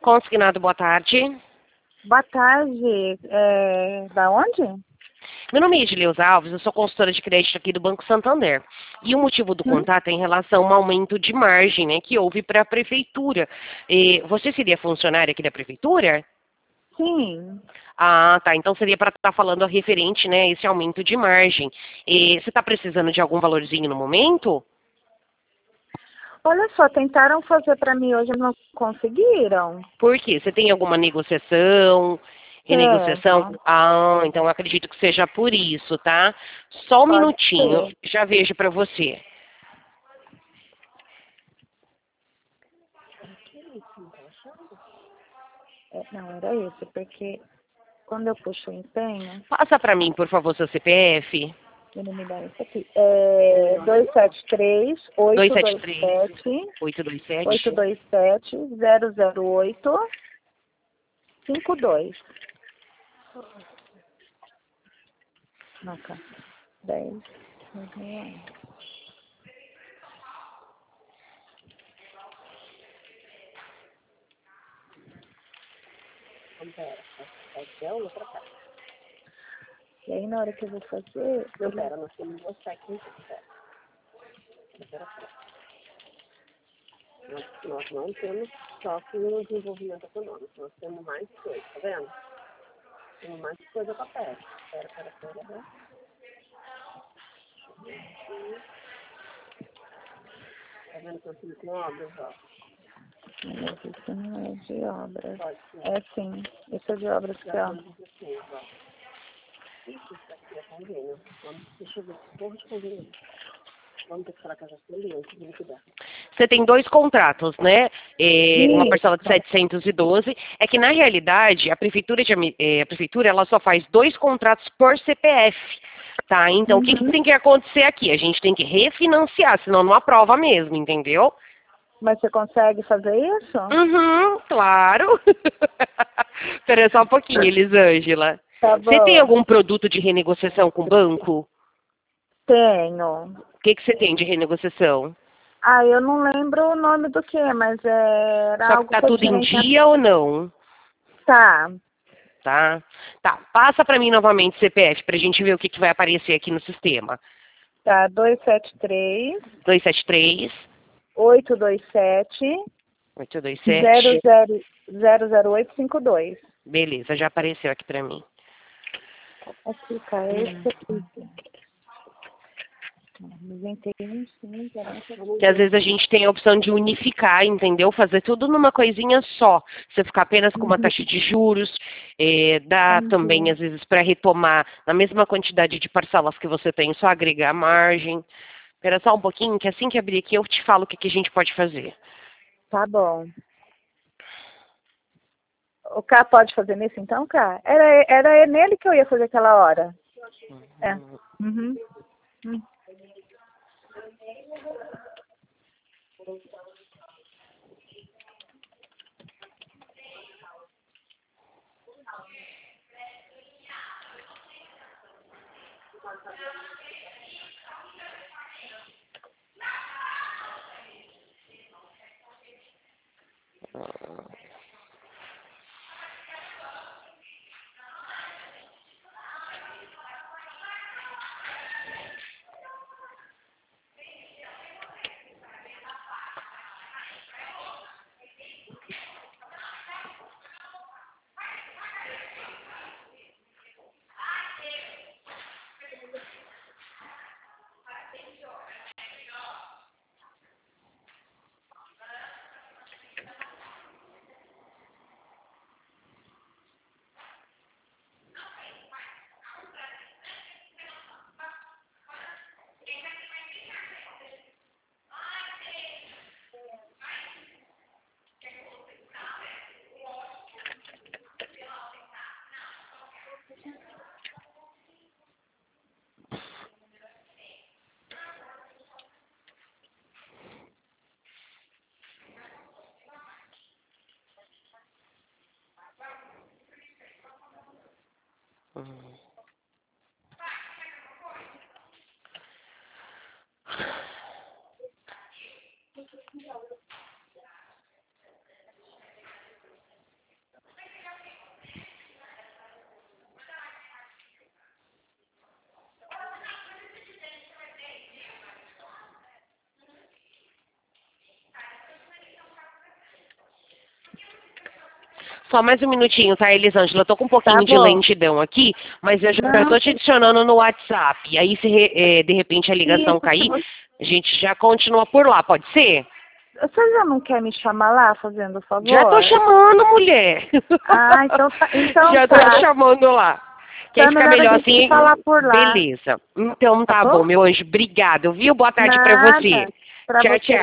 Consignado, boa tarde. Boa tarde. Da onde? Meu nome é Edileuza Alves, eu sou consultora de crédito aqui do Banco Santander. E o motivo do contato é em relação ao aumento de margem, né, que houve para a prefeitura. Você seria funcionária aqui da prefeitura? Sim. Ah, tá. Então seria para estar falando a referente, né, esse aumento de margem. Você está precisando de algum valorzinho no momento? Olha só, tentaram fazer para mim hoje, não conseguiram. Por quê? Você tem alguma negociação, renegociação? Tenho. Ah, então eu acredito que seja por isso, tá? Só um Pode minutinho, ser. já vejo para você. Não, era isso, porque quando eu puxo o empenho, Passa para mim, por favor, seu CPF. ele me dá isso aqui. 273 273 827 827. 827 008 52. Nossa, 10. E aí, na hora que eu vou fazer, Nós temos duas técnicas. Nós não temos só que o desenvolvimento econômico, nós temos mais coisa, tá vendo? Temos mais coisa para perto. Espera, né? Tá vendo que eu fiz com obras, ó? Mas isso não é de obras. Pode ser. É sim, isso é de obras que ó. Isso aqui é convênio. Deixa eu ver, porra de convênio. Vamos ter que falar que eu já sei antes de liquidar. Você tem dois contratos, né? Uma parcela de Isso. 712. É que, na realidade, a prefeitura ela só faz dois contratos por CPF. Tá? Então, o que tem que acontecer aqui? A gente tem que refinanciar, senão não aprova mesmo, entendeu? Mas você consegue fazer isso? Uhum, claro. Espera só um pouquinho, Elisângela. Tá Você tem bom. algum produto de renegociação com o banco? Tenho. O que você tem de renegociação? Ah, eu não lembro o nome do que, mas era Só que algo tá que eu tudo em tinha. dia ou não? Tá. Tá? Tá, passa para mim novamente o CPF pra gente ver o que vai aparecer aqui no sistema. Tá, 273 273 827 827. 00852. Beleza, já apareceu aqui pra mim. Aqui, cara, esse aqui. 91, sim, Que às vezes a gente tem a opção de unificar, entendeu? Fazer tudo numa coisinha só. Você ficar apenas com uma taxa de juros, dá também, às vezes, para retomar na mesma quantidade de parcelas que você tem, só agregar margem. Espera só um pouquinho, que assim que abrir aqui eu te falo o que a gente pode fazer. Tá bom. O K pode fazer nisso então, K? Era nele que eu ia fazer aquela hora. É. Uhum. Só mais um minutinho, tá, Elisângela? Eu tô com um pouquinho Tá de bom. lentidão aqui, mas eu já Não. tô te adicionando no WhatsApp. E aí, se de repente a ligação Isso, cair, se você- a gente já continua por lá, pode ser? Você já não quer me chamar lá, fazendo o favor? Já tô chamando, mulher. Ah, então tá. Então Já tô tá. te chamando lá. Então Quer é ficar melhor a melhor gente se assim? falar por lá. Beleza. Então Tá tá bom? bom, meu anjo. Obrigado, viu? Boa tarde pra Nada. você. Pra Tchau, você tchau.